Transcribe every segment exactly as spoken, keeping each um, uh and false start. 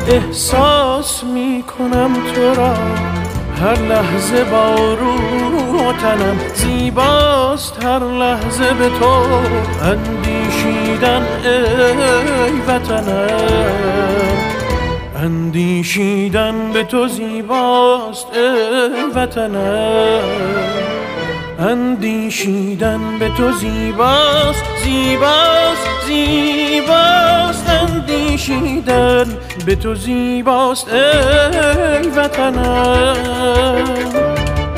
احساس می کنم تو را هر لحظه با روح و تنم، زیباست هر لحظه به تو اندیشیدن ای وطنم، اندیشیدن به تو زیباست ای وطنم، اندیشیدن به تو زیباست زیباست زیباست، اندیشیدن به تو زیباست ای وطنم.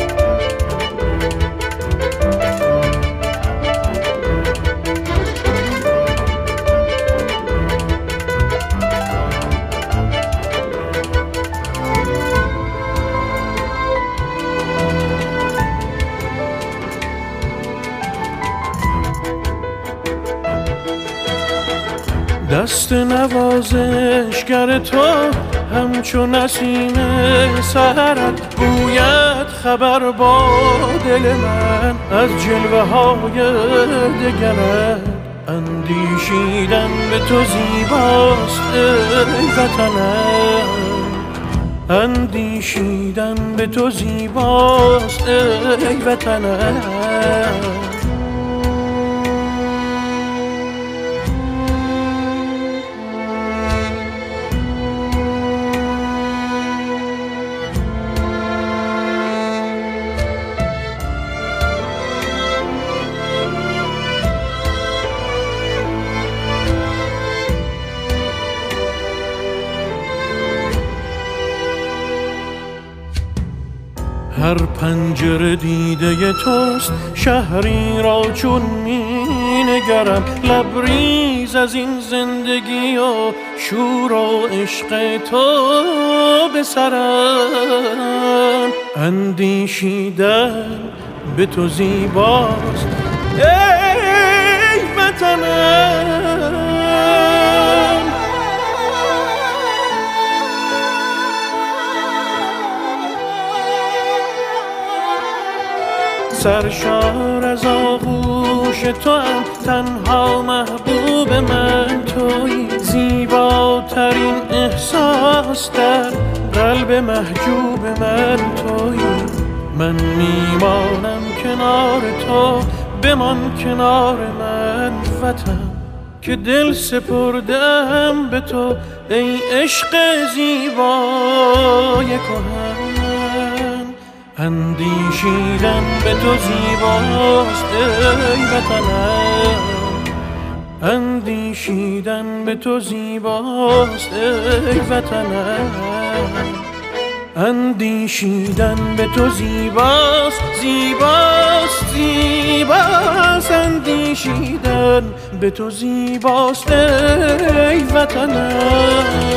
دست نوازشگر تو همچو نسیم سحرت گوید خبر با دل من از جلوه های دگرت، اندیشیدن به تو زیباست ای وطنم، اندیشیدن به تو زیباست ای وطنم. هر پنجره دیده توست، شهری را چون می نگرم، لبریز از این زندگی و شور و عشق تو به سرم، اندیشیدن به تو زیباست ای وطنم، سرشار از آغوش تو هم، تنها محبوب من تویی، زیباترین احساس در قلب محجوب من تویی، من میمانم کنار تو، بمان کنار من وطن، که دل سپردم به تو ای عشق زیبای کهن، اندیشیدن به تو زیباست ای وطنم، اندیشیدن به تو زیباست ای وطنم، اندیشیدن به تو زیباست زیباست زیباست، اندیشیدن به تو زیباست ای وطنم.